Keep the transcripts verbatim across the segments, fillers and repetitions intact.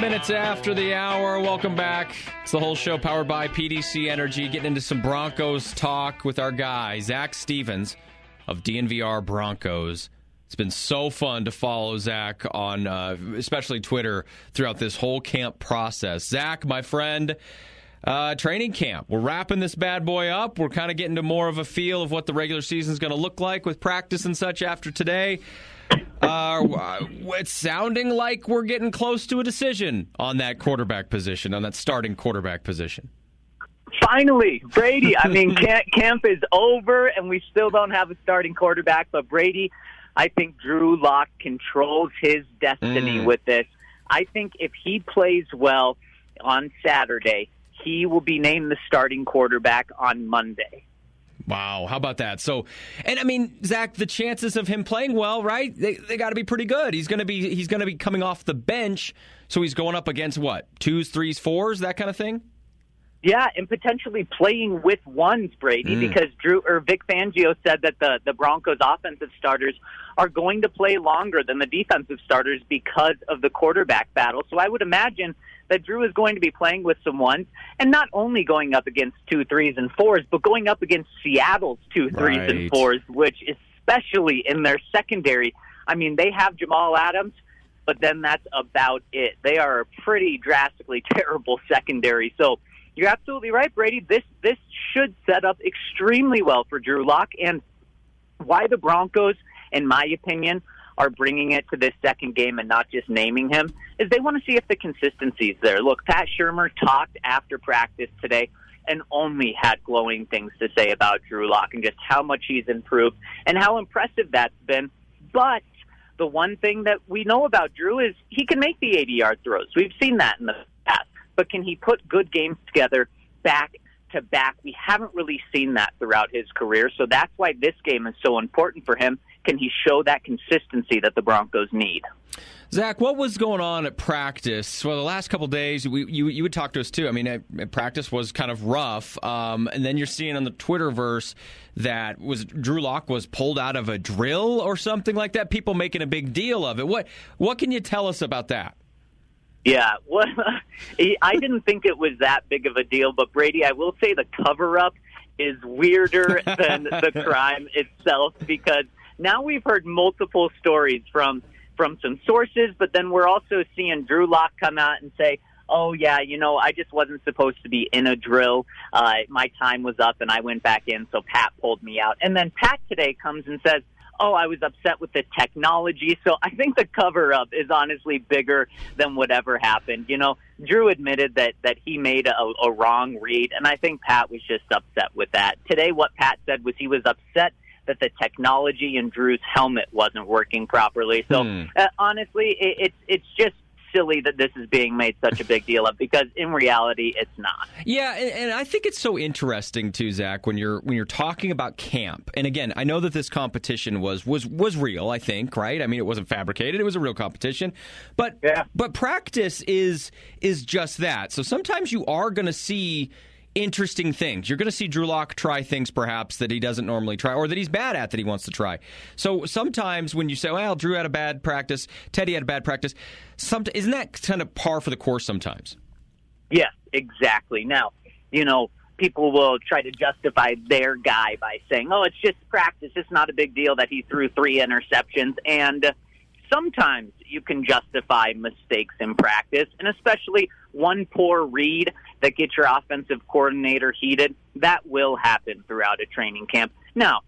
minutes after the hour. Welcome back. It's the whole show powered by P D C Energy. Getting into some Broncos talk with our guy, Zach Stevens of D N V R Broncos. It's been so fun to follow Zach on uh, especially Twitter throughout this whole camp process. Zach, my friend, uh, training camp. We're wrapping this bad boy up. We're kind of getting to more of a feel of what the regular season is going to look like with practice and such after today. Uh, it's sounding like we're getting close to a decision on that quarterback position, on that starting quarterback position. Finally, Brady. I mean, camp, camp is over, and we still don't have a starting quarterback. But Brady, I think Drew Lock controls his destiny mm. with this. I think if he plays well on Saturday, he will be named the starting quarterback on Monday. Wow, how about that? So, and I mean, Zach, the chances of him playing well, right? They they got to be pretty good. He's going to be he's going to be coming off the bench, so he's going up against what? Twos, threes, fours, that kind of thing? Yeah, and potentially playing with ones, Brady, mm. because Drew or Vic Fangio said that the the Broncos offensive starters are going to play longer than the defensive starters because of the quarterback battle. So I would imagine that Drew is going to be playing with some ones, and not only going up against two threes and fours, but going up against Seattle's two threes right. and fours, which especially in their secondary, I mean, they have Jamal Adams, but then that's about it. They are a pretty drastically terrible secondary. So you're absolutely right, Brady. This this should set up extremely well for Drew Lock, and why the Broncos, in my opinion, are bringing it to this second game and not just naming him, is they want to see if the consistency is there. Look, Pat Shurmur talked after practice today and only had glowing things to say about Drew Lock and just how much he's improved and how impressive that's been. But the one thing that we know about Drew is he can make the eighty-yard throws. We've seen that in the past. But can he put good games together back to back? We haven't really seen that throughout his career, so that's why this game is so important for him. Can he show that consistency that the Broncos need? Zach, what was going on at practice? Well, the last couple of days, we, you you would talk to us too. I mean, at, at practice was kind of rough, um, and then you're seeing on the Twitterverse that was Drew Lock was pulled out of a drill or something like that. People making a big deal of it. What what can you tell us about that? Yeah, well, I didn't think it was that big of a deal, but Brady, I will say the cover-up is weirder than the crime itself, because now we've heard multiple stories from from some sources, but then we're also seeing Drew Lock come out and say, oh, yeah, you know, I just wasn't supposed to be in a drill. Uh, my time was up, and I went back in, so Pat pulled me out. And then Pat today comes and says, oh, I was upset with the technology. So I think the cover-up is honestly bigger than whatever happened. You know, Drew admitted that, that he made a, a wrong read, and I think Pat was just upset with that. Today what Pat said was he was upset that the technology in Drew's helmet wasn't working properly. So hmm. uh, honestly, it, it's it's just silly that this is being made such a big deal of, because in reality it's not. Yeah, and, and I think it's so interesting too, Zach, when you're when you're talking about camp. And again, I know that this competition was was was real, I think, right? I mean, it wasn't fabricated, it was a real competition. But yeah. but practice is is just that. So sometimes you are going to see interesting things. You're going to see Drew Lock try things perhaps that he doesn't normally try, or that he's bad at that he wants to try. So sometimes when you say, well, Drew had a bad practice, Teddy had a bad practice, some, isn't that kind of par for the course sometimes? Yes, exactly. Now, you know, people will try to justify their guy by saying, oh, it's just practice. It's not a big deal that he threw three interceptions. And sometimes you can justify mistakes in practice, and especially one poor read that gets your offensive coordinator heated. That will happen throughout a training camp. Now,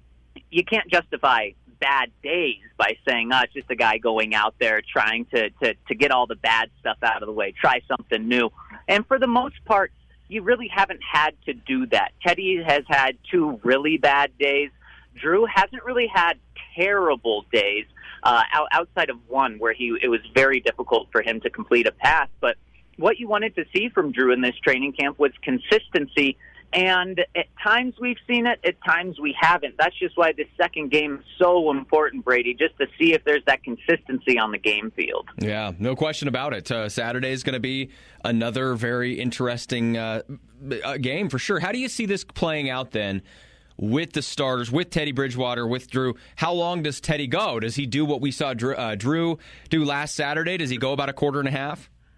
you can't justify bad days by saying, oh, it's just a guy going out there trying to, to, to get all the bad stuff out of the way, try something new. And for the most part, you really haven't had to do that. Teddy has had two really bad days. Drew hasn't really had terrible days, uh, outside of one where he it was very difficult for him to complete a pass. But what you wanted to see from Drew in this training camp was consistency, and at times we've seen it, at times we haven't. That's just why this second game is so important, Brady, just to see if there's that consistency on the game field. Yeah, no question about it. Uh, Saturday is going to be another very interesting uh, game for sure. How do you see this playing out then with the starters, with Teddy Bridgewater, with Drew? How long does Teddy go? Does he do what we saw Drew, uh, Drew do last Saturday? Does he go about a quarter and a half?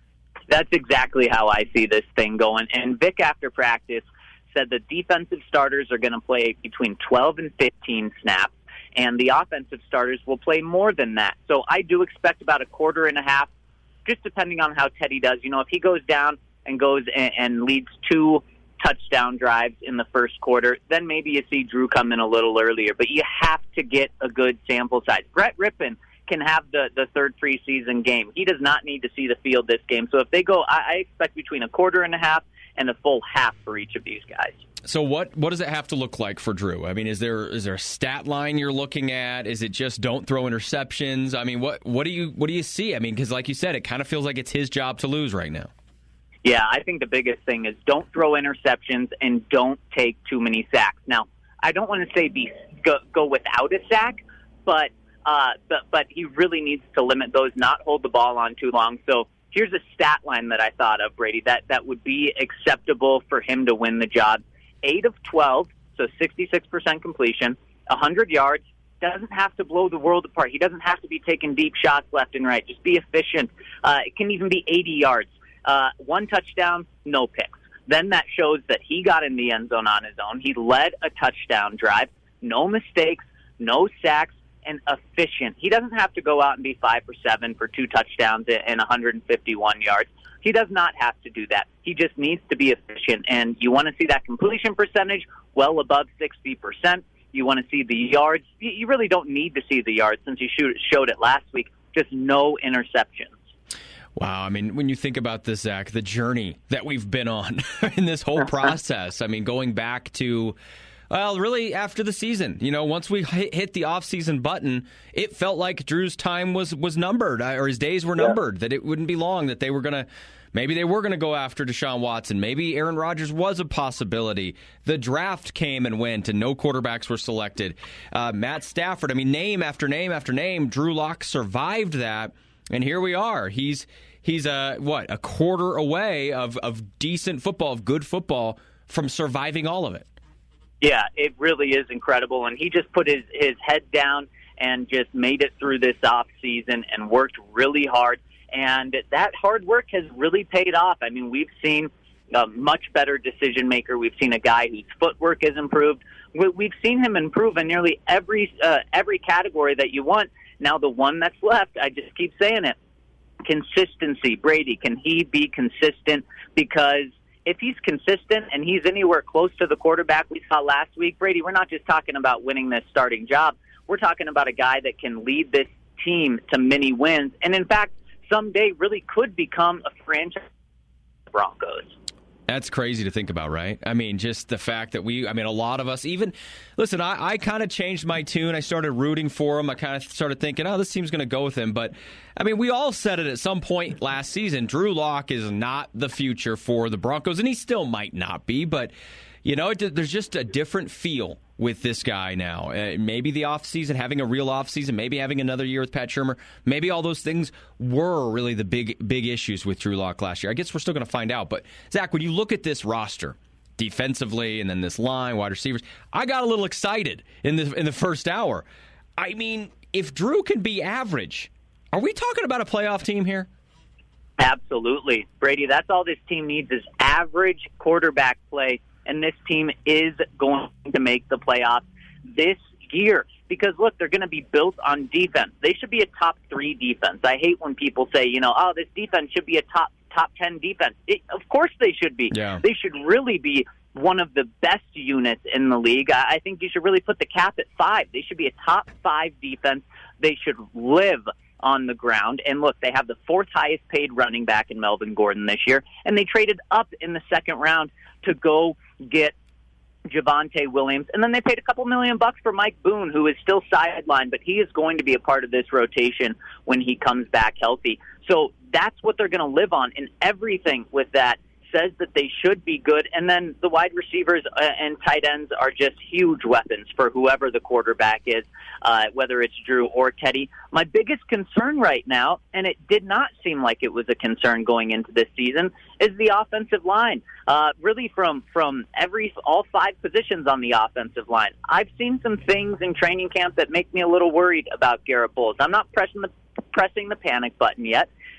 That's exactly how I see this thing going. And Vic, after practice, said the defensive starters are going to play between twelve and fifteen snaps, and the offensive starters will play more than that. So I do expect about a quarter and a half, just depending on how Teddy does. You know, if he goes down and goes and, and leads two touchdown drives in the first quarter, then maybe you see Drew come in a little earlier. But you have to get a good sample size. Brett Rippon can have the, the third preseason game. He does not need to see the field this game. So if they go, I, I expect between a quarter and a half and a full half for each of these guys. So what what does it have to look like for Drew? I mean, is there is there a stat line you're looking at? Is it just don't throw interceptions? I mean, what what do you what do you see? I mean, because like you said, it kind of feels like it's his job to lose right now. Yeah, I think the biggest thing is don't throw interceptions and don't take too many sacks. Now, I don't want to say be go, go without a sack, but, uh, but but he really needs to limit those, not hold the ball on too long. So here's a stat line that I thought of, Brady, that, that would be acceptable for him to win the job. eight of twelve, so sixty-six percent completion, one hundred yards, doesn't have to blow the world apart. He doesn't have to be taking deep shots left and right. Just be efficient. Uh, it can even be eighty yards. Uh, one touchdown, no picks. Then that shows that he got in the end zone on his own. He led a touchdown drive, no mistakes, no sacks, and efficient. He doesn't have to go out and be five for seven for two touchdowns and one hundred fifty-one yards. He does not have to do that. He just needs to be efficient. And you want to see that completion percentage well above sixty percent. You want to see the yards. You really don't need to see the yards since you showed it last week. Just no interceptions. Wow. I mean, when you think about this, Zach, the journey that we've been on in this whole process, I mean, going back to, well, really after the season, you know, once we hit the off-season button, it felt like Drew's time was, was numbered, or his days were numbered, yeah. That it wouldn't be long, that they were going to, maybe they were going to go after Deshaun Watson. Maybe Aaron Rodgers was a possibility. The draft came and went, and no quarterbacks were selected. Uh, Matt Stafford, I mean, name after name after name, Drew Lock survived that. And here we are. He's he's a what a quarter away of, of decent football, of good football, from surviving all of it. Yeah, it really is incredible. And he just put his, his head down and just made it through this off season and worked really hard. And that hard work has really paid off. I mean, we've seen a much better decision maker. We've seen a guy whose footwork has improved. We've seen him improve in nearly every uh, every category that you want. Now, the one that's left, I just keep saying it, consistency. Brady, can he be consistent? Because if he's consistent and he's anywhere close to the quarterback we saw last week, Brady, we're not just talking about winning this starting job. We're talking about a guy that can lead this team to many wins and, in fact, someday really could become a franchise Broncos. That's crazy to think about, right? I mean, just the fact that we, I mean, a lot of us even, listen, I, I kind of changed my tune. I started rooting for him. I kind of started thinking, oh, this team's going to go with him. But, I mean, we all said it at some point last season. Drew Lock is not the future for the Broncos, and he still might not be. But, you know, it, there's just a different feel with this guy now. Uh, maybe the offseason, having a real offseason, maybe having another year with Pat Shurmur, maybe all those things were really the big big issues with Drew Lock last year. I guess we're still going to find out. But, Zach, when you look at this roster defensively and then this line, wide receivers, I got a little excited in the, in the first hour. I mean, if Drew can be average, are we talking about a playoff team here? Absolutely. Brady, that's all this team needs is average quarterback play. And this team is going to make the playoffs this year. Because, look, they're going to be built on defense. They should be a top three defense. I hate when people say, you know, oh, this defense should be a top top ten defense. It, of course they should be. Yeah. They should really be one of the best units in the league. I, I think you should really put the cap at five. They should be a top five defense. They should live on the ground. And look, they have the fourth highest paid running back in Melvin Gordon this year. And they traded up in the second round to go get Javonte Williams. And then they paid a couple million bucks for Mike Boone, who is still sidelined, but he is going to be a part of this rotation when he comes back healthy. So that's what they're going to live on. And everything with that says that they should be good. And then the wide receivers and tight ends are just huge weapons for whoever the quarterback is, uh, whether it's Drew or Teddy. My biggest concern right now, and it did not seem like it was a concern going into this season, is the offensive line. Uh, really from, from every all five positions on the offensive line. I've seen some things in training camp that make me a little worried about Garrett Bowles. I'm not pressing the pressing the panic button yet,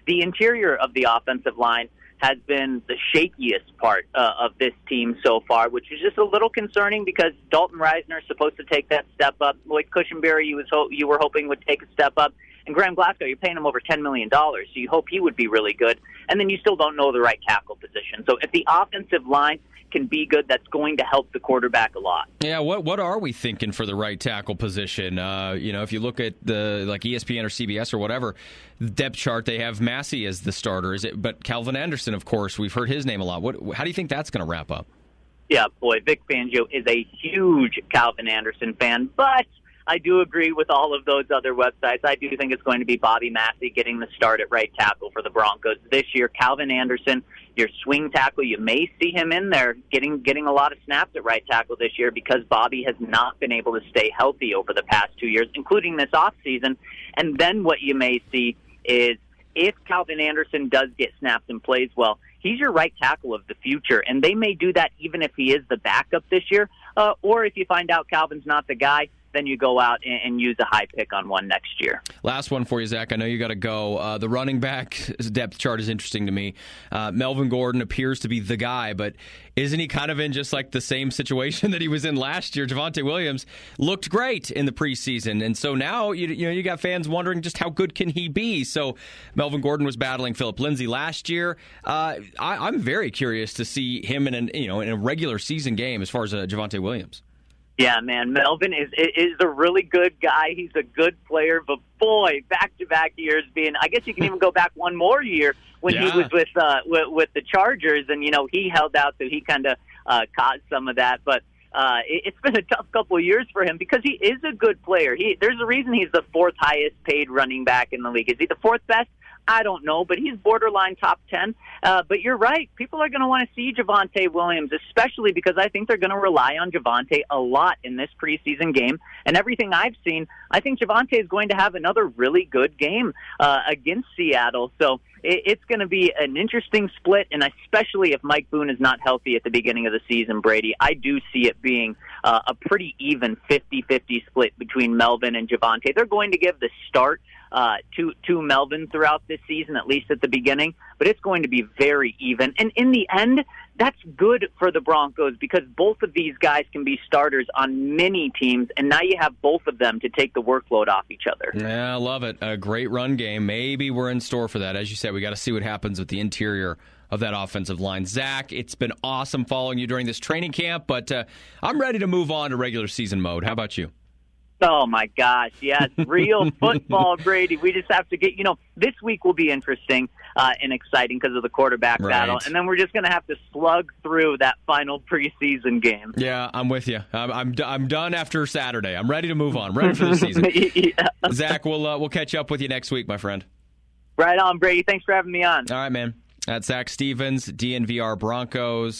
the interior of the offensive line has been the shakiest part uh, of this team so far, which is just a little concerning because Dalton Reisner is supposed to take that step up. Lloyd Cushenberry, you, was ho- you were hoping would take a step up. And Graham Glasgow, you're paying him over ten million dollars, so you hope he would be really good. And then you still don't know the right tackle position. So if the offensive line can be good, that's going to help the quarterback a lot. Yeah, what what are we thinking for the right tackle position? Uh, you know, if you look at the like E S P N or C B S or whatever, the depth chart, they have Massey as the starter. Is it? But Calvin Anderson, of course, we've heard his name a lot. What? How do you think that's going to wrap up? Yeah, boy, Vic Fangio is a huge Calvin Anderson fan, but I do agree with all of those other websites. I do think it's going to be Bobby Massey getting the start at right tackle for the Broncos this year. Calvin Anderson, your swing tackle, you may see him in there getting getting a lot of snaps at right tackle this year because Bobby has not been able to stay healthy over the past two years, including this offseason. And then what you may see is if Calvin Anderson does get snaps and plays well, he's your right tackle of the future, and they may do that even if he is the backup this year. Uh, or if you find out Calvin's not the guy, then you go out and, and use a high pick on one next year. Last one for you, Zach. I know you got to go. Uh, the running back depth chart is interesting to me. Uh, Melvin Gordon appears to be the guy, but isn't he kind of in just like the same situation that he was in last year? Javonte Williams looked great in the preseason, and so now you, you know you got fans wondering just how good can he be. So Melvin Gordon was battling Phillip Lindsay last year. Uh, I, I'm very curious to see him in an you know in a regular season game as far as uh, Javonte Williams. Yeah, man, Melvin is is a really good guy. He's a good player, but boy, back-to-back years being, I guess you can even go back one more year when yeah. he was with, uh, with with the Chargers, and, you know, he held out, so he kind of uh, caught some of that. But uh, it, it's been a tough couple of years for him because he is a good player. He There's a reason he's the fourth highest-paid running back in the league. Is he the fourth best? I don't know, but he's borderline top ten. Uh, but you're right. People are going to want to see Javonte Williams, especially because I think they're going to rely on Javonte a lot in this preseason game. And everything I've seen, I think Javonte is going to have another really good game uh, against Seattle. So it, it's going to be an interesting split, and especially if Mike Boone is not healthy at the beginning of the season, Brady, I do see it being uh, a pretty even fifty-fifty split between Melvin and Javonte. They're going to give the start Uh, to to Melvin throughout this season, at least at the beginning, but it's going to be very even. And in the end, that's good for the Broncos because both of these guys can be starters on many teams, and now you have both of them to take the workload off each other. Yeah, I love it. A great run game. Maybe we're in store for that. As you said, we got to see what happens with the interior of that offensive line. Zach, it's been awesome following you during this training camp, but uh, I'm ready to move on to regular season mode. How about you? Oh, my gosh, yes, real football, Brady. We just have to get, you know, this week will be interesting uh, and exciting because of the quarterback right. battle, and then we're just going to have to slug through that final preseason game. Yeah, I'm with you. I'm I'm, I'm done after Saturday. I'm ready to move on. Ready for the season. yeah. Zach, we'll, uh, we'll catch up with you next week, my friend. Right on, Brady. Thanks for having me on. All right, man. That's Zach Stevens, D N V R Broncos.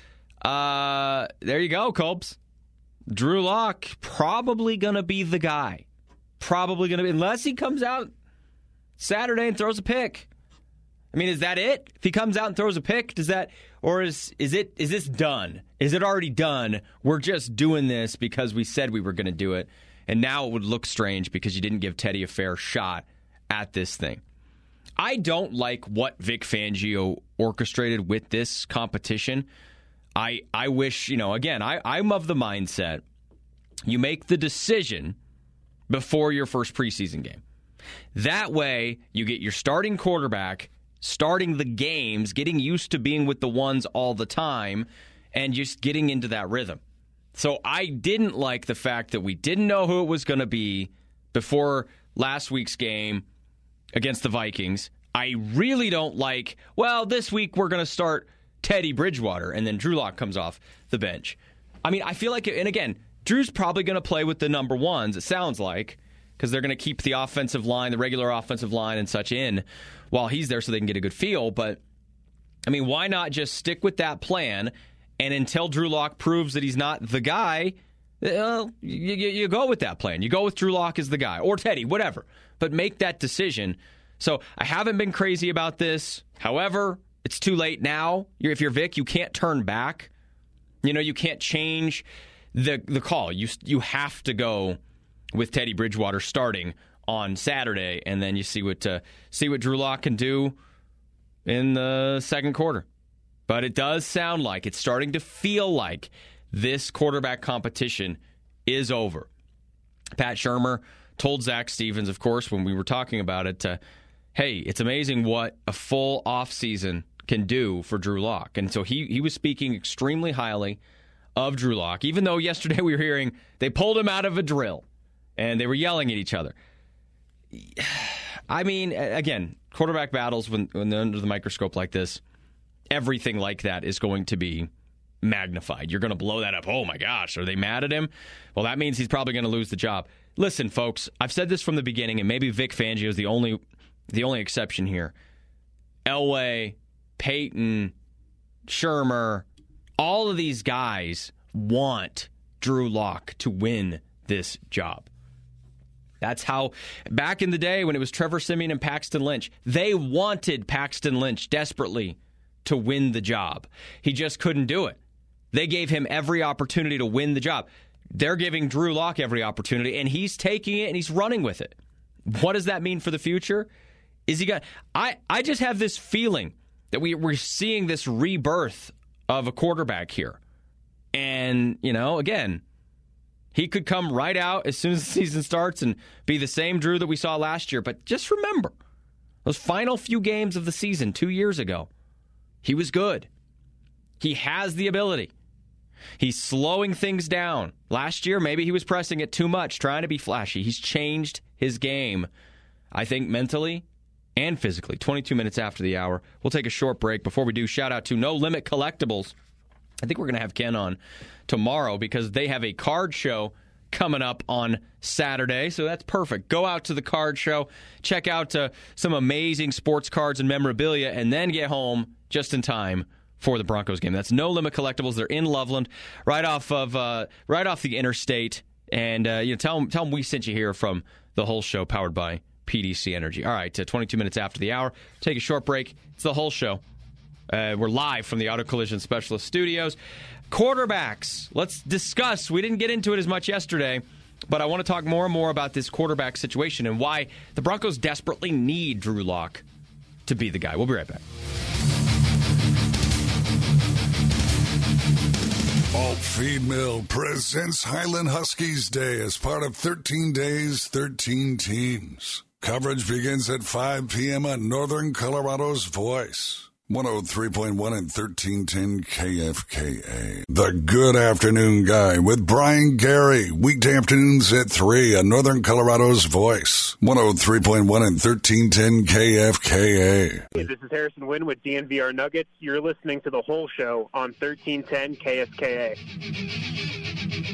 Uh, there you go, Colbs. Drew Lock probably going to be the guy. Probably going to be, unless he comes out Saturday and throws a pick. I mean, is that it? If he comes out and throws a pick, does that, or is is it is this done? Is it already done? We're just doing this because we said we were going to do it, and now it would look strange because you didn't give Teddy a fair shot at this thing. I don't like what Vic Fangio orchestrated with this competition. I I wish, you know, again, I, I'm of the mindset you make the decision before your first preseason game. That way, you get your starting quarterback starting the games, getting used to being with the ones all the time, and just getting into that rhythm. So I didn't like the fact that we didn't know who it was going to be before last week's game against the Vikings. I really don't like, well, this week we're going to start Teddy Bridgewater, and then Drew Lock comes off the bench. I mean, I feel like, and again, Drew's probably going to play with the number ones, it sounds like, because they're going to keep the offensive line, the regular offensive line and such in while he's there so they can get a good feel. But, I mean, why not just stick with that plan, and until Drew Lock proves that he's not the guy, well, you, you, you go with that plan. You go with Drew Lock as the guy, or Teddy, whatever. But make that decision. So I haven't been crazy about this. However, it's too late now. You're, if you're Vic, you can't turn back. You know, you can't change the the call. You you have to go with Teddy Bridgewater starting on Saturday, and then you see what uh, see what Drew Lock can do in the second quarter. But it does sound like, it's starting to feel like this quarterback competition is over. Pat Shurmur told Zach Stevens, of course, when we were talking about it, uh, hey, it's amazing what a full offseason can do for Drew Lock. And so he, he was speaking extremely highly of Drew Lock, even though yesterday we were hearing they pulled him out of a drill and they were yelling at each other. I mean, again, quarterback battles, when, when they're under the microscope like this, everything like that is going to be magnified. You're going to blow that up. Oh, my gosh, are they mad at him? Well, that means he's probably going to lose the job. Listen, folks, I've said this from the beginning, and maybe Vic Fangio is the only the only exception here. Elway, Peyton, Shurmur, all of these guys want Drew Lock to win this job. That's how, back in the day when it was Trevor Siemian and Paxton Lynch, they wanted Paxton Lynch desperately to win the job. He just couldn't do it. They gave him every opportunity to win the job. They're giving Drew Lock every opportunity, and he's taking it and he's running with it. What does that mean for the future? Is he got? I, I just have this feeling that we, we're seeing this rebirth of a quarterback here. And, you know, again, he could come right out as soon as the season starts and be the same Drew that we saw last year. But just remember, those final few games of the season two years ago, he was good. He has the ability. He's slowing things down. Last year, maybe he was pressing it too much, trying to be flashy. He's changed his game, I think, mentally and physically. twenty-two minutes after the hour. We'll take a short break. Before we do, shout out to No Limit Collectibles. I think we're going to have Ken on tomorrow because they have a card show coming up on Saturday, so that's perfect. Go out to the card show, check out uh, some amazing sports cards and memorabilia, and then get home just in time for the Broncos game. That's No Limit Collectibles. They're in Loveland, right off of uh, right off the interstate, and uh, you know, tell them tell them we sent you here from the whole show, powered by P D C Energy. All right, uh, twenty-two minutes after the hour, take a short break. It's the whole show. Uh, we're live from the Auto Collision Specialist Studios. Quarterbacks, let's discuss. We didn't get into it as much yesterday, but I want to talk more and more about this quarterback situation and why the Broncos desperately need Drew Lock to be the guy. We'll be right back. Alt Feed Mill presents Highland Huskies Day as part of thirteen days, thirteen teams. Coverage begins at five p.m. on Northern Colorado's Voice. one oh three point one and thirteen ten K F K A. The Good Afternoon Guy with Brian Gary. Weekday afternoons at three on Northern Colorado's Voice. one oh three point one and thirteen ten K F K A. Hey, this is Harrison Wynn with D N V R Nuggets. You're listening to The Whole Show on thirteen ten K F K A.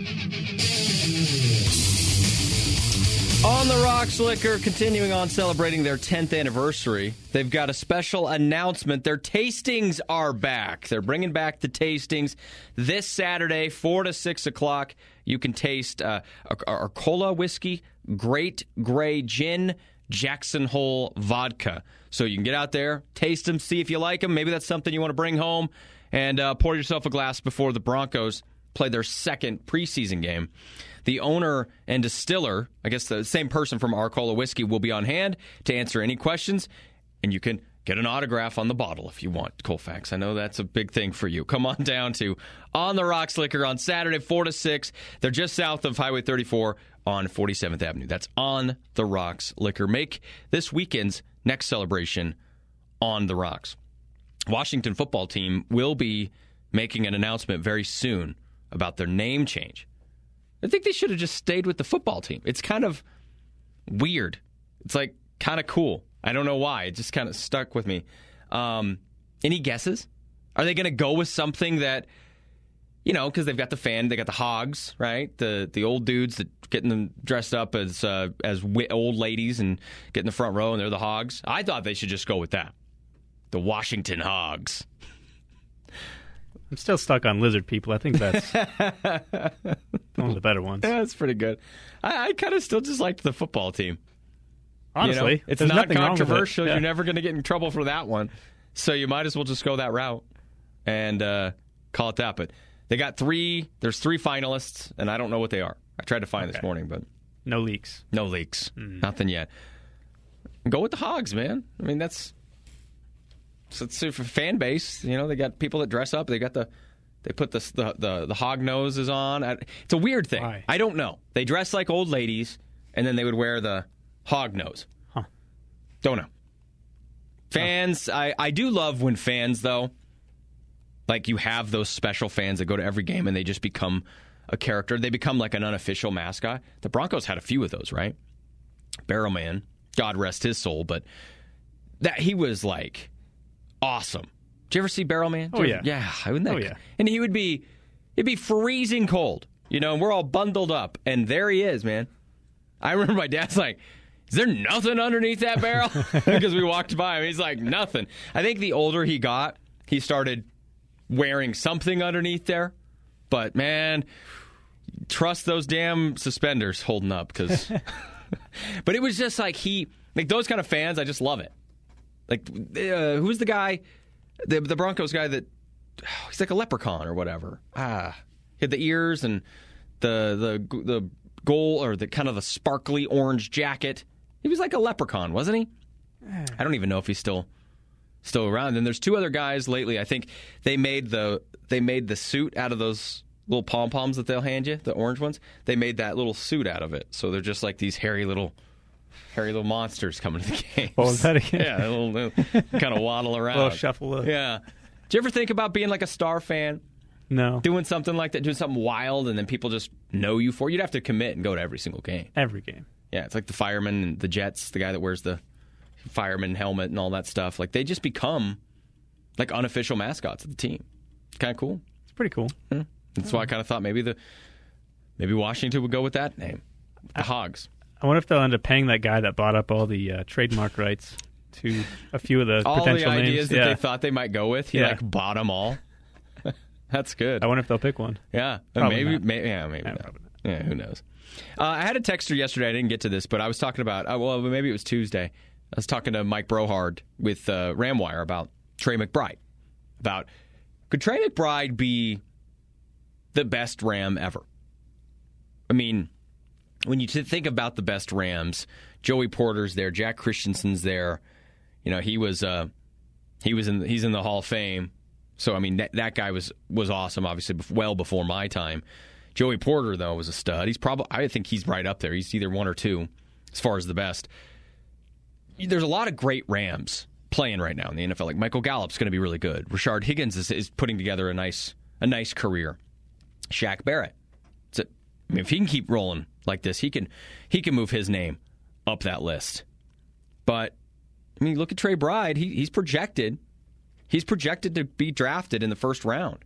On the Rocks Liquor, continuing on celebrating their tenth anniversary, they've got a special announcement. Their tastings are back. They're bringing back the tastings this Saturday, four to six o'clock. You can taste uh, Arcola whiskey, Great Gray Gin, Jackson Hole vodka. So you can get out there, taste them, see if you like them. Maybe that's something you want to bring home, and uh, pour yourself a glass before the Broncos play their second preseason game. The owner and distiller, I guess the same person from Arcola Whiskey, will be on hand to answer any questions, and you can get an autograph on the bottle if you want, Colfax. I know that's a big thing for you. Come on down to On the Rocks Liquor on Saturday, four to six. They're just south of Highway thirty-four on forty-seventh Avenue. That's On the Rocks Liquor. Make this weekend's next celebration On the Rocks. Washington football team will be making an announcement very soon about their name change. I think they should have just stayed with the football team. It's kind of weird. It's like kind of cool. I don't know why. It just kind of stuck with me. Um, any guesses? Are they going to go with something that, you know, because they've got the fan, they got the Hogs, right? The the old dudes that getting them dressed up as uh, as w- old ladies and get in the front row, and they're the Hogs. I thought they should just go with that. The Washington Hogs. I'm still stuck on lizard people. I think that's one of the better ones. Yeah, that's pretty good. I, I kind of still just liked the football team. Honestly, you know, it's not controversial. It. Yeah. You're never going to get in trouble for that one. So you might as well just go that route and uh, call it that. But they got three. There's three finalists, and I don't know what they are. I tried to find okay. this morning, but No leaks. No leaks. Mm. Nothing yet. Go with the Hogs, man. I mean, that's so it's for fan base. You know, they got people that dress up. They got the they put the the the, the hog noses on. It's a weird thing. Why? I don't know. They dress like old ladies, and then they would wear the hog nose. Huh. Don't know. Fans, huh. I I do love when fans though. Like, you have those special fans that go to every game and they just become a character. They become like an unofficial mascot. The Broncos had a few of those, right? Barrowman, God rest his soul, but that he was like awesome. Did you ever see Barrowman? Oh, yeah. Yeah. Wouldn't that, oh, yeah. And he would be, it'd be freezing cold, you know, and we're all bundled up. And there he is, man. I remember my dad's like, is there nothing underneath that barrel? Because we walked by him. He's like, nothing. I think the older he got, he started wearing something underneath there, but man, trust those damn suspenders holding up. Because, but it was just like he, like those kind of fans, I just love it. Like, uh, who's the guy, the the Broncos guy that oh, he's like a leprechaun or whatever. Ah, he had the ears and the the the gold or the kind of the sparkly orange jacket. He was like a leprechaun, wasn't he? I don't even know if he's still. Still around. And there's two other guys lately. I think they made the they made the suit out of those little pom poms that they'll hand you, the orange ones. They made that little suit out of it, so they're just like these hairy little, hairy little monsters coming to the games. What was that again? Yeah, a little, little kind of waddle around, a little shuffle. Up. Yeah. Did you ever think about being like a star fan? No. Doing something like that, doing something wild, and then people just know you for it? You'd have to commit and go to every single game. Every game. Yeah, it's like the fireman and the Jets, the guy that wears the fireman helmet and all that stuff. Like, they just become like unofficial mascots of the team. Kind of cool. It's pretty cool. Yeah. That's why I kind of thought maybe the maybe Washington would go with that name, the Hogs. I wonder if they'll end up paying that guy that bought up all the uh, trademark rights to a few of the all potential the ideas names. that yeah. they thought they might go with. He yeah. like bought them all. That's good. I wonder if they'll pick one. Yeah, Probably maybe, not. maybe. Yeah, maybe. Yeah, not. probably not. Yeah, who knows? Uh, I had a texter yesterday. I didn't get to this, but I was talking about. Uh, well, maybe it was Tuesday. I was talking to Mike Brohard with uh, Ramwire about Trey McBride. About could Trey McBride be the best Ram ever? I mean, when you t- think about the best Rams, Joey Porter's there, Jack Christensen's there. You know, he was uh, he was in he's in the Hall of Fame. So I mean, that, that guy was was awesome. Obviously, well before my time. Joey Porter though was a stud. He's probably I think he's right up there. He's either one or two as far as the best. There's a lot of great Rams playing right now in the N F L. Like Michael Gallup's going to be really good. Rashard Higgins is, is putting together a nice a nice career. Shaq Barrett. It's a, I mean, if he can keep rolling like this, he can he can move his name up that list. But I mean, look at Trey Bride. He he's projected. He's projected to be drafted in the first round.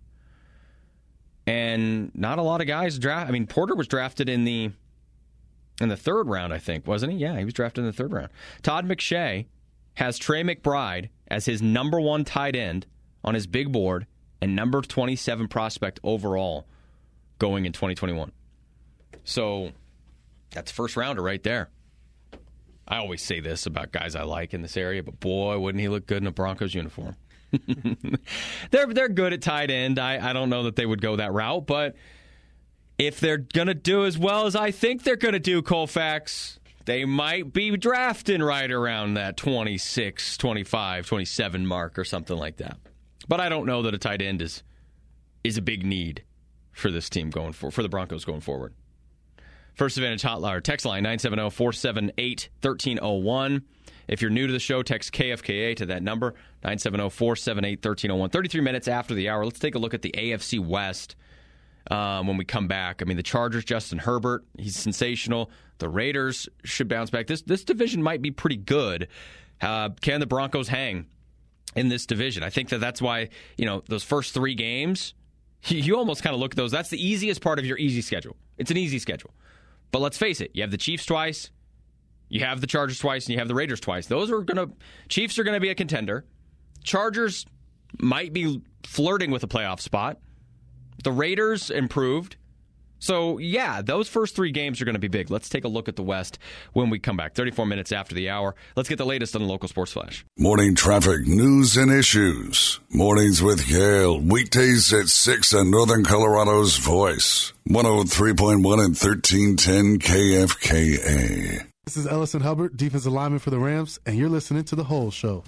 And not a lot of guys draft. I mean, Porter was drafted in the in the third round, I think, wasn't he? Yeah, he was drafted in the third round. Todd McShay has Trey McBride as his number one tight end on his big board and number twenty-seven prospect overall going in twenty twenty-one. So that's first rounder right there. I always say this about guys I like in this area, but boy, wouldn't he look good in a Broncos uniform. they're they're good at tight end. I, I don't know that they would go that route, but if they're going to do as well as I think they're going to do, Colfax, they might be drafting right around that twenty-six, twenty-five, twenty-seven mark or something like that. But I don't know that a tight end is is a big need for this team going for for the Broncos going forward. First Advantage hotline, text line nine seven zero, four seven eight, one three zero one. If you're new to the show, text K F K A to that number, nine seven zero, four seven eight, one three zero one. thirty-three minutes after the hour, let's take a look at the A F C West um, when we come back. I mean, the Chargers, Justin Herbert, he's sensational. The Raiders should bounce back. This this division might be pretty good. Uh, can the Broncos hang in this division? I think that that's why, you know, those first three games, you, you almost kind of look at those. That's the easiest part of your easy schedule. It's an easy schedule. But let's face it, you have the Chiefs twice, you have the Chargers twice, and you have the Raiders twice. Those are going to Chiefs are going to be a contender. Chargers might be flirting with a playoff spot. The Raiders improved. So, yeah, those first three games are going to be big. Let's take a look at the West when we come back. thirty-four minutes after the hour. Let's get the latest on the local sports flash. Morning traffic, news, and issues. Mornings with Gale. Weekdays at six on Northern Colorado's Voice. one oh three point one and thirteen ten K F K A. This is Ellison Hubbard, defensive lineman for the Rams, and you're listening to The Whole Show.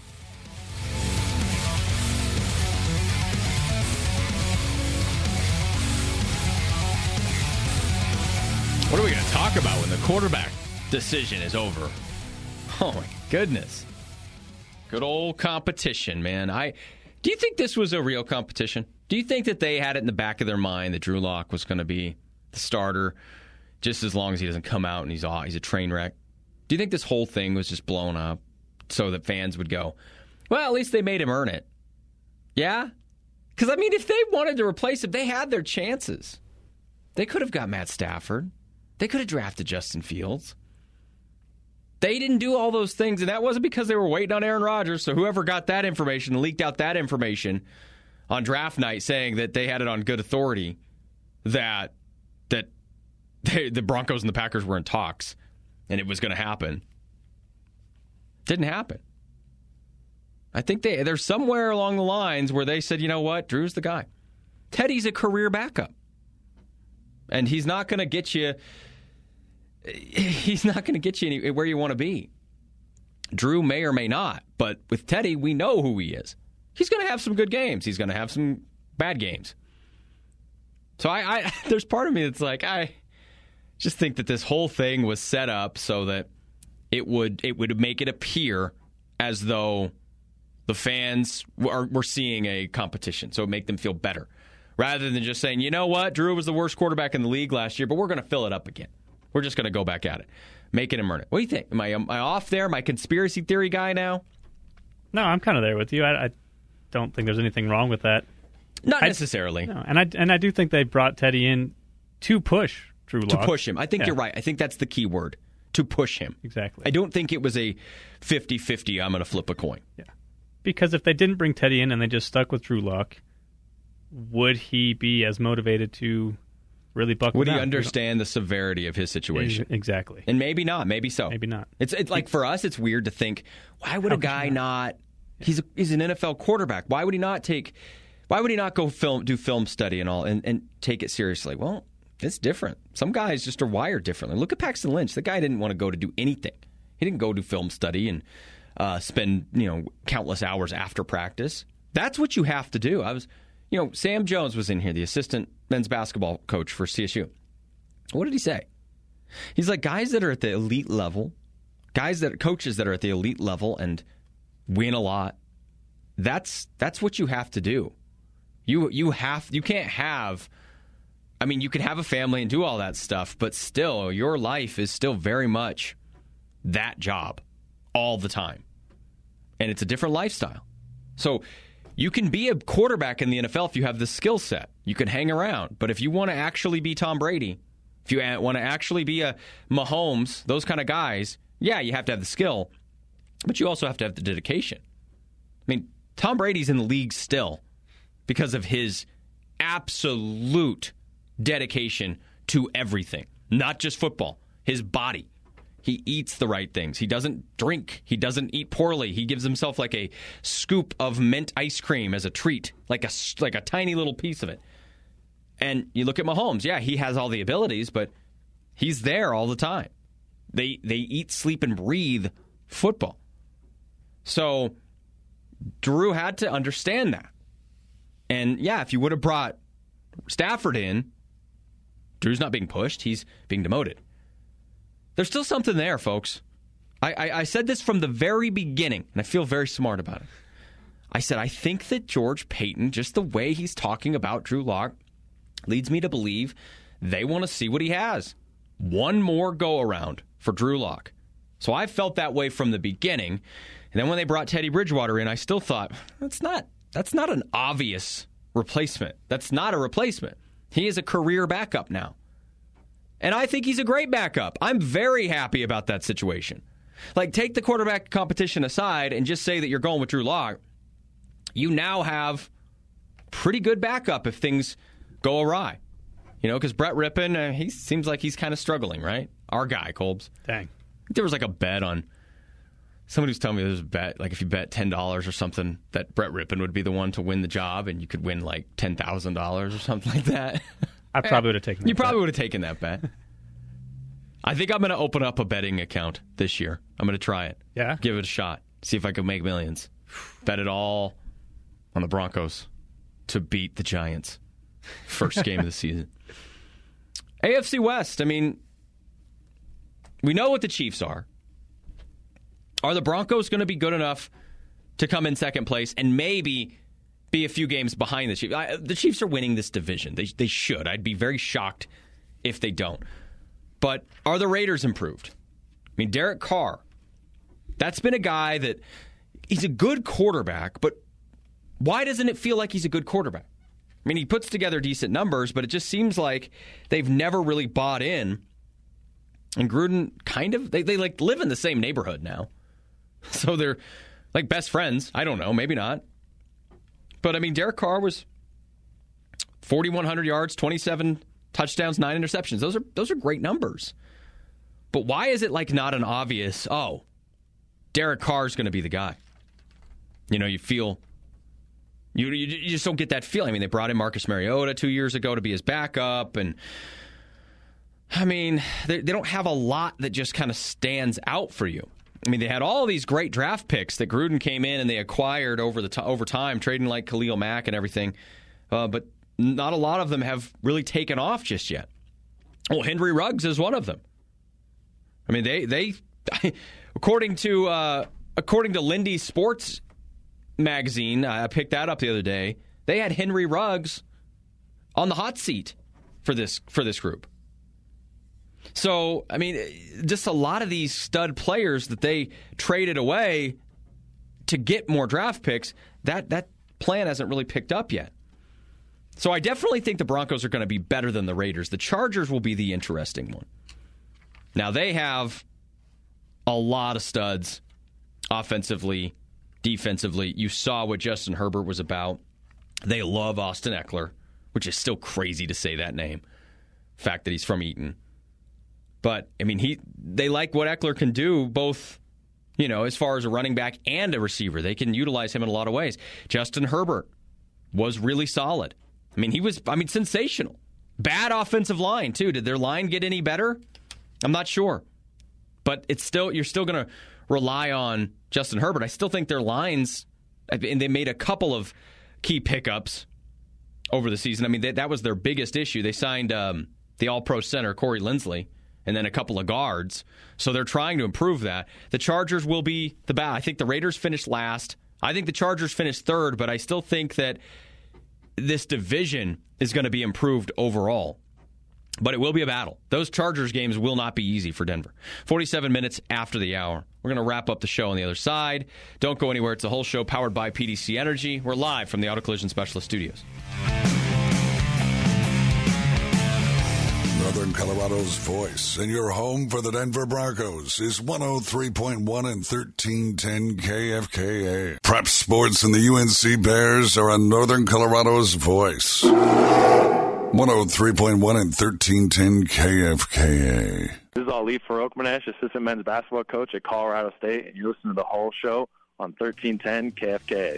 What are we going to talk about when the quarterback decision is over? Oh, my goodness. Good old competition, man. I Do you think this was a real competition? Do you think that they had it in the back of their mind that Drew Lock was going to be the starter just as long as he doesn't come out and he's, oh, he's a train wreck? Do you think this whole thing was just blown up so that fans would go, well, at least they made him earn it? Yeah? Because, I mean, if they wanted to replace him, they had their chances. They could have got Matt Stafford. They could have drafted Justin Fields. They didn't do all those things, and that wasn't because they were waiting on Aaron Rodgers. So whoever got that information, leaked out that information on draft night saying that they had it on good authority that that they, the Broncos and the Packers were in talks and it was going to happen. Didn't happen. I think they there's somewhere along the lines where they said, you know what, Drew's the guy. Teddy's a career backup. And he's not going to get you he's not going to get you any, where you want to be. Drew may or may not, but with Teddy, we know who he is. He's going to have some good games. He's going to have some bad games. So I, I there's part of me that's like, I just think that this whole thing was set up so that it would it would make it appear as though the fans are, were seeing a competition, so it make them feel better. Rather than just saying, you know what, Drew was the worst quarterback in the league last year, but we're going to fill it up again. We're just going to go back at it. Making him earn it. What do you think? Am I, am I off there? Am I conspiracy theory guy now? No, I'm kind of there with you. I, I don't think there's anything wrong with that. Not I, necessarily. No, and I and I do think they brought Teddy in to push Drew Lock. To push him. I think yeah. you're right. I think that's the key word. To push him. Exactly. I don't think it was a fifty-fifty, I'm going to flip a coin. Yeah. Because if they didn't bring Teddy in and they just stuck with Drew Lock, would he be as motivated to really buckle Would down? he understand the severity of his situation? Exactly. And maybe not. Maybe so. Maybe not. It's it's like for us, it's weird to think, why would a guy not? He's a, he's an N F L quarterback. Why would he not take? Why would he not go film do film study and all and, and take it seriously? Well, it's different. Some guys just are wired differently. Look at Paxton Lynch. The guy didn't want to go to do anything. He didn't go do film study and uh, spend you know countless hours after practice. That's what you have to do. I was. You know, Sam Jones was in here, the assistant men's basketball coach for C S U. What did he say? He's like, guys that are at the elite level, guys that are coaches that are at the elite level and win a lot, that's that's what you have to do. You you have you can't have I mean, you can have a family and do all that stuff, but still your life is still very much that job all the time. And it's a different lifestyle. So you can be a quarterback in the N F L if you have the skill set. You can hang around. But if you want to actually be Tom Brady, if you want to actually be a Mahomes, those kind of guys, yeah, you have to have the skill, but you also have to have the dedication. I mean, Tom Brady's in the league still because of his absolute dedication to everything, not just football, his body. He eats the right things. He doesn't drink. He doesn't eat poorly. He gives himself like a scoop of mint ice cream as a treat, like a, like a tiny little piece of it. And you look at Mahomes. Yeah, he has all the abilities, but he's there all the time. They they eat, sleep, and breathe football. So Drew had to understand that. And yeah, if you would have brought Stafford in, Drew's not being pushed. He's being demoted. There's still something there, folks. I, I, I said this from the very beginning, and I feel very smart about it. I said, I think that George Paton, just the way he's talking about Drew Lock, leads me to believe they want to see what he has. One more go-around for Drew Lock. So I felt that way from the beginning. And then when they brought Teddy Bridgewater in, I still thought, that's not, that's not an obvious replacement. That's not a replacement. He is a career backup now. And I think he's a great backup. I'm very happy about that situation. Like, take the quarterback competition aside and just say that you're going with Drew Lock. You now have pretty good backup if things go awry. You know, because Brett Rippon, uh, he seems like he's kind of struggling, right? Our guy, Colbs. Dang. There was like a bet on, somebody was telling me there was a bet, like if you bet ten dollars or something, that Brett Rippon would be the one to win the job, and you could win like ten thousand dollars or something like that. I probably would have taken that You probably bet. would have taken that bet. I think I'm going to open up a betting account this year. I'm going to try it. Yeah? Give it a shot. See if I can make millions. Bet it all on the Broncos to beat the Giants. First game of the season. A F C West, I mean, we know what the Chiefs are. Are the Broncos going to be good enough to come in second place and maybe be a few games behind the Chiefs? I, the Chiefs are winning this division. They, they should. I'd be very shocked if they don't. But are the Raiders improved? I mean, Derek Carr, that's been a guy that he's a good quarterback, but why doesn't it feel like he's a good quarterback? I mean, he puts together decent numbers, but it just seems like they've never really bought in. And Gruden kind of, they, they like live in the same neighborhood now. So they're like best friends. I don't know, maybe not. But I mean, Derek Carr was forty-one hundred yards, twenty-seven touchdowns, nine interceptions. Those are those are great numbers. But why is it like not an obvious, oh, Derek Carr's going to be the guy? You know, you feel, you, you you just don't get that feeling. I mean, they brought in Marcus Mariota two years ago to be his backup. And, I mean, they, they don't have a lot that just kind of stands out for you. I mean, they had all these great draft picks that Gruden came in and they acquired over the t- over time, trading like Khalil Mack and everything. Uh, but not a lot of them have really taken off just yet. Well, Henry Ruggs is one of them. I mean, they they according to uh, according to Lindy Sports magazine, I picked that up the other day. They had Henry Ruggs on the hot seat for this for this group. So, I mean, just a lot of these stud players that they traded away to get more draft picks, that that plan hasn't really picked up yet. So I definitely think the Broncos are going to be better than the Raiders. The Chargers will be the interesting one. Now, they have a lot of studs offensively, defensively. You saw what Justin Herbert was about. They love Austin Eckler, which is still crazy to say that name. The fact that he's from Eaton. But, I mean, he they like what Eckler can do, both, you know, as far as a running back and a receiver. They can utilize him in a lot of ways. Justin Herbert was really solid. I mean, he was, I mean, sensational. Bad offensive line, too. Did their line get any better? I'm not sure. But it's still, you're still going to rely on Justin Herbert. I still think their lines, and they made a couple of key pickups over the season. I mean, they, that was their biggest issue. They signed um, the All-Pro center, Corey Linsley, and then a couple of guards. So they're trying to improve that. The Chargers will be the bad. I think the Raiders finished last. I think the Chargers finished third, but I still think that this division is going to be improved overall. But it will be a battle. Those Chargers games will not be easy for Denver. forty-seven minutes after the hour. We're going to wrap up the show on the other side. Don't go anywhere. It's a whole show powered by P D C Energy. We're live from the Auto Collision Specialist Studios. Northern Colorado's voice and your home for the Denver Broncos is one oh three point one and thirteen ten K F K A. Prep Sports and the U N C Bears are on Northern Colorado's voice. one oh three point one and thirteen ten K F K A. This is Ali Farokhmanesh, assistant men's basketball coach at Colorado State, and you're listening to the whole show on thirteen ten K F K A.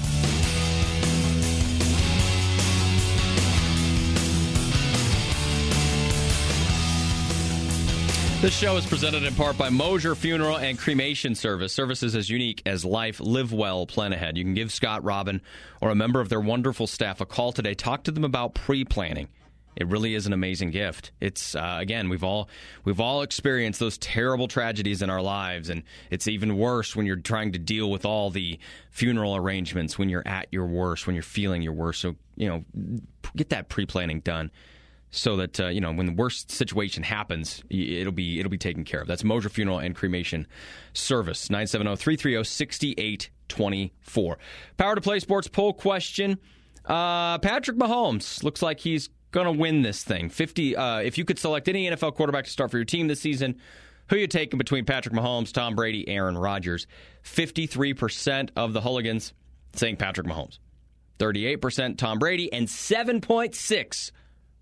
This show is presented in part by Mosier Funeral and Cremation Service. Services as unique as life. Live well, plan ahead. You can give Scott, Robin, or a member of their wonderful staff a call today. Talk to them about pre-planning. It really is an amazing gift. It's uh, again, we've all we've all experienced those terrible tragedies in our lives, and it's even worse when you're trying to deal with all the funeral arrangements when you're at your worst, when you're feeling your worst. So, you know, get that pre-planning done, so that uh, you know, when the worst situation happens, it'll be it'll be taken care of. That's Mosier Funeral and Cremation Service. nine seven zero, three three zero, six eight two four. Power to Play Sports poll question. Uh, Patrick Mahomes looks like he's going to win this thing. fifty. Uh, if you could select any N F L quarterback to start for your team this season, who are you taking between Patrick Mahomes, Tom Brady, Aaron Rodgers? fifty-three percent of the hooligans saying Patrick Mahomes. thirty-eight percent Tom Brady, and seven point six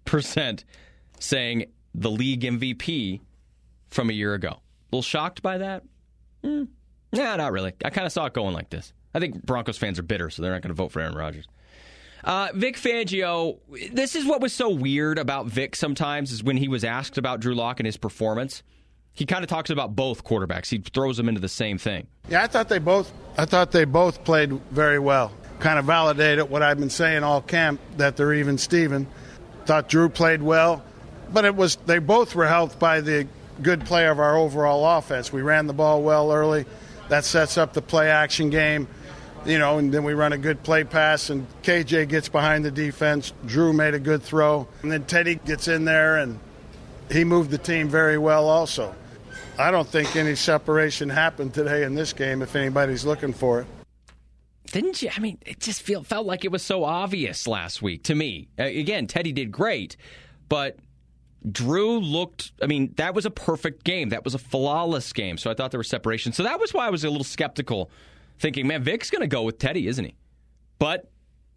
percent saying the league M V P from a year ago. A little shocked by that? Mm, nah, not really. I kind of saw it going like this. I think Broncos fans are bitter, so they're not going to vote for Aaron Rodgers. Uh, Vic Fangio, this is what was so weird about Vic sometimes, is when he was asked about Drew Lock and his performance, he kind of talks about both quarterbacks. He throws them into the same thing. Yeah, I thought they both I thought they both played very well. Kind of validated what I've been saying all camp, that they're even Steven. Thought Drew played well, but it was they both were helped by the good play of our overall offense. We ran the ball well early. That sets up the play action game. You know, and then we run a good play pass, and K J gets behind the defense. Drew made a good throw. And then Teddy gets in there, and he moved the team very well also. I don't think any separation happened today in this game if anybody's looking for it. Didn't you? I mean, it just feel, felt like it was so obvious last week to me. Uh, again, Teddy did great, but Drew looked, I mean, that was a perfect game. That was a flawless game, so I thought there was separation. So that was why I was a little skeptical, thinking, man, Vic's going to go with Teddy, isn't he? But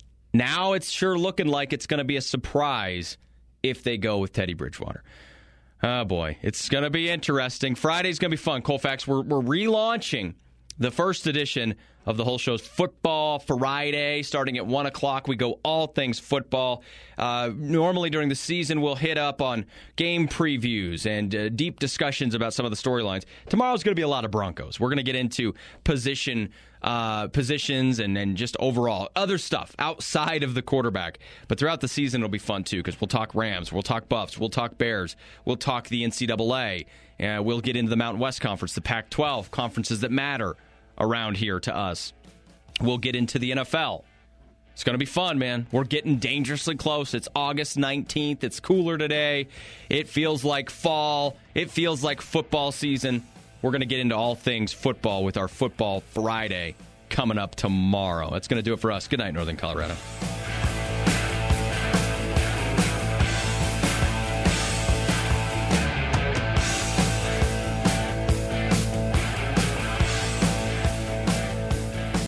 now it's sure looking like it's going to be a surprise if they go with Teddy Bridgewater. Oh, boy. It's going to be interesting. Friday's going to be fun. Colfax, we're, we're relaunching the first edition of the whole show's Football Friday. Starting at one o'clock, we go all things football. Uh, normally during the season, we'll hit up on game previews and uh, deep discussions about some of the storylines. Tomorrow's going to be a lot of Broncos. We're going to get into position uh, positions and, and just overall other stuff outside of the quarterback. But throughout the season, it'll be fun, too, because we'll talk Rams, we'll talk Buffs, we'll talk Bears, we'll talk the N C double A, and we'll get into the Mountain West Conference, the Pac twelve, conferences that matter around here to us. We'll get into the N F L. It's going to be fun, man. We're getting dangerously close. It's August nineteenth. It's cooler today. It feels like fall. It feels like football season. We're going to get into all things football with our Football Friday coming up tomorrow. That's going to do it for us. Good night, Northern Colorado.